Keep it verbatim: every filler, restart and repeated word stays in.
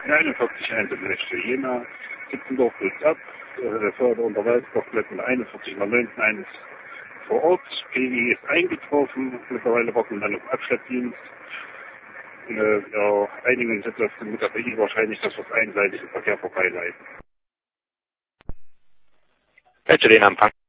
einundvierzig Einzelnächte. Jena, Sitzendorf bricht ab, äh, Förder unter Walsdorf bleibt mit einundvierzig Komma neunzehn eins vor Ort. P I ist eingetroffen, mittlerweile warten dann auf Abschleppdienst. Äh, wir einigen uns jetzt mit der P I wahrscheinlich, dass wir das einseitige Verkehr vorbeileiten. Welche den Empfang?